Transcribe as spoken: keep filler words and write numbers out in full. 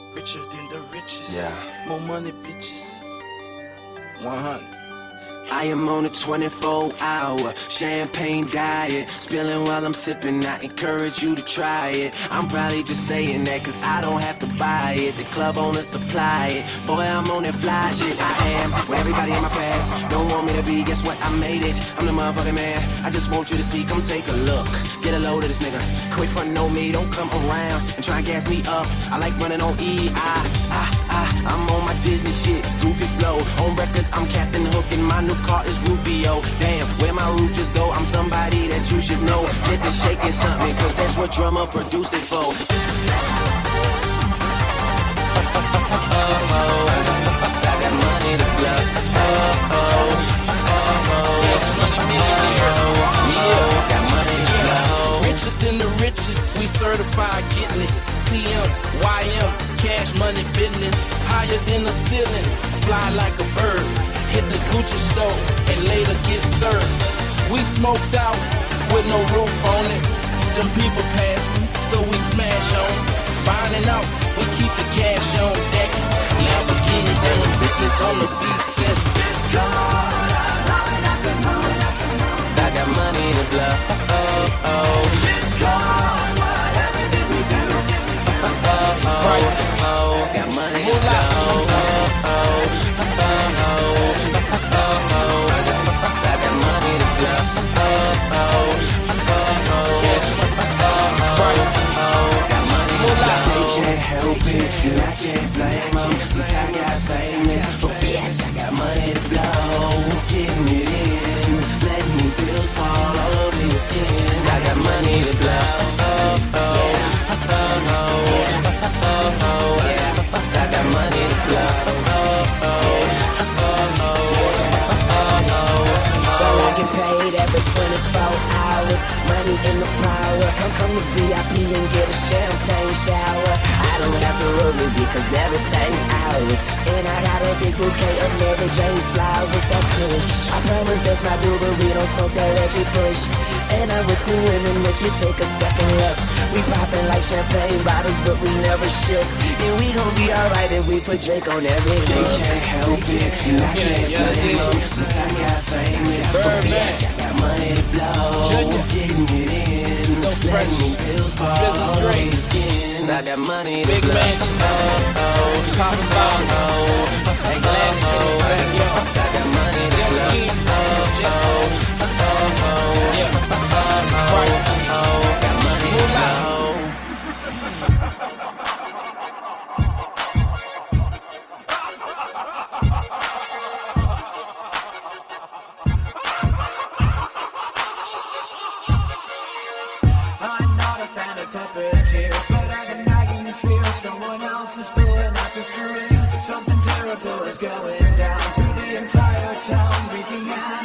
Richer than the richest. Yeah. More money, bitches. one hundred. I am on a twenty-four hour champagne diet, spilling while I'm sipping. I encourage you to try it. I'm probably just saying that cause I don't have to buy it. The club owner supply it. Boy, I'm on that fly shit. I am with everybody in my past. Don't want me to be, guess what? I made it. I'm the motherfucking man. I just want you to see, come take a look. Get a load of this nigga. Quit frontin' on me, don't come around and try and gas me up. I like running on E. I, I, I, I'm on my Disney shit, goofy flow. On records, I'm Captain Hook and my new car is Rufio. Damn, where my roof just go, I'm somebody that you should know. Get to shaking something, cause that's what drummer produced it for. Richer than the richest, we certified getting it. C M, Y M, cash money business. Higher than the ceiling, fly like a bird. Hit the Gucci store and later get served. We smoked out with no roof on it. Them people passing, so we smash on. Finding out, we keep the cash on deck. Lamborghinis and the bitches on the V-set. I got money to blow. Oh, oh. Right. I got money to blow. Oh, oh. I got money to blow. Oh, oh. They can't help it, and I can't blame them. Since I got famous, but bitch, I got money to blow. Getting it in, letting these bills fall all over your skin. I got money to blow. Oh, oh, oh, oh, oh, oh. I got money to blow. Oh, oh, oh, oh, oh. Well, I get paid every twenty-four hours. Money in the power. Come, come to V I P and get a champagne shower. I don't have to worry because everything ours. And I got a big bouquet of Mary Jane's flowers. That kush, I promise that's my dude, but we don't smoke that Reggie Bush. And I'm with two women, make you take a second look. We poppin' like champagne bottles, but we never shook. And we gon' be alright if we put Drake on every They hook. can't help it, and I can't blame them. Since I got famous, but bitch, I got money to blow. Getting it in, letting these bills fall all over your skin. I got money to Big blow. man. Oh, oh, Coppin' oh, bottles. oh. Hey, glad to get it back, yo. I got money to blow. Oh, oh, oh, oh. Yeah. Oh, Right. oh, got money to blow. I'm not a fan of puppeteers, but I can nagging fear someone else is pulling out the strings. Something terrible is going down through the entire town, freaking out.